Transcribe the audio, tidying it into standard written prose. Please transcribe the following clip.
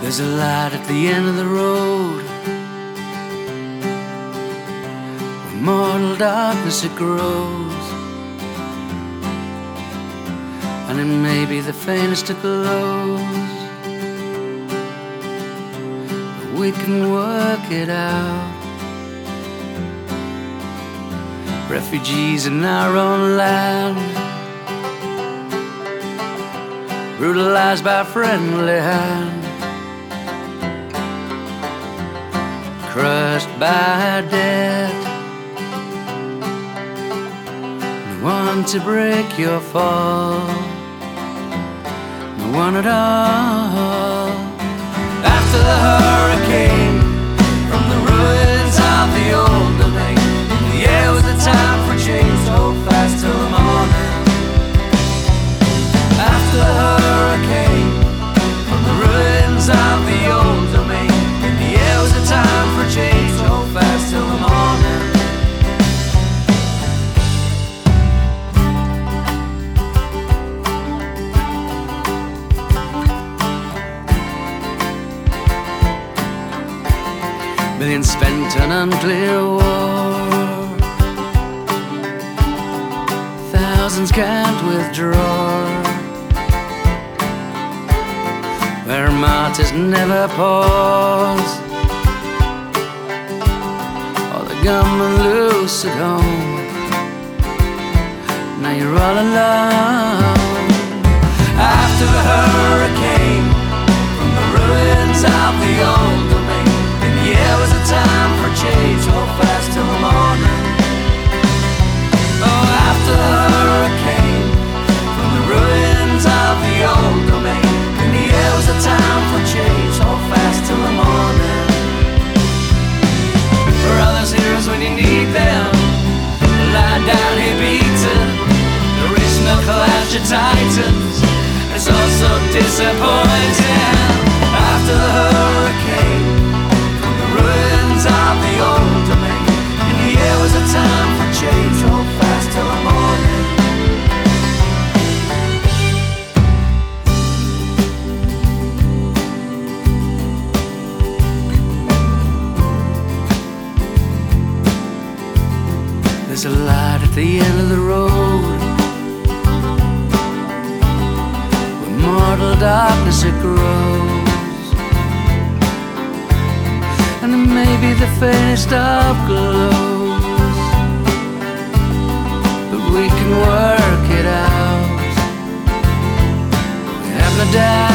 There's a light at the end of the road, where mortal darkness it grows, and it may be the faintest of glows, but we can work it out. Refugees in our own land, brutalized by a friendly hand, crushed by death. No one to break your fall, no one at all. After the hurricane, from the ruins of the old domain, the air was the time for change, to hold fast till the morning. After the hurricane, from the ruins of the old domain, the air was the time for change, to hold fast till the morning. Millions spent on unclear war, thousands can't withdraw, where martyrs never pause, all the gunmen loose at home. Now you're all alone. After the hurricane, from the ruins of the old domain, the air was a time for change, hold fast till the morning. Oh, after the hurricane, from the ruins of the old domain, and the air was a time for change, hold fast till the morning. Brothers, heroes when you need them, lie down here beaten. The rich milk collapse your titans, it's all so disappointing. After the hurricane, ruins of the old domain, and the air was a time for change, hold fast till the morning. There's a light at the end of the road, where mortal darkness it grows, and it may be the faintest of glows, but we can work it out. We have no doubt.